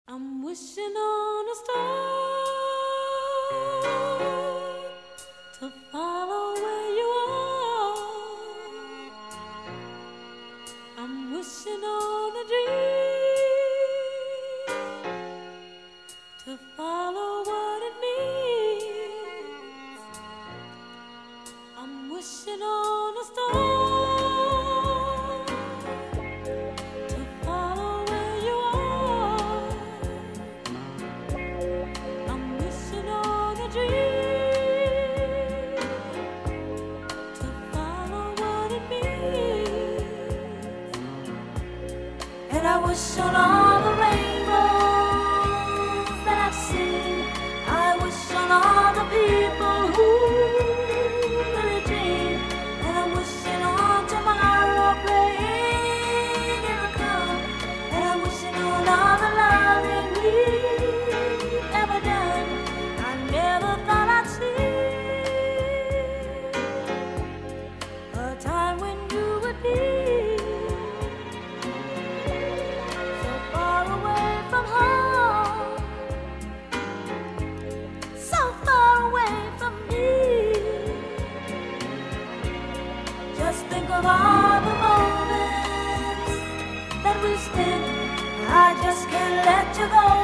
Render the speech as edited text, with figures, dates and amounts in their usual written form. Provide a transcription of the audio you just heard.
I'm wishing on a star to follow where you are. I'm wishing on a dream to follow what it means. I'm wishing on a star. And I wish on all the rainbows that I've seen. I wish on all the people who really dream. And I'm wishing on tomorrow playing in the club. And I'm wishing on all the loving we've ever done. I never thought I'd see a time when you would be of all the moments that we spent. I just can't let you go.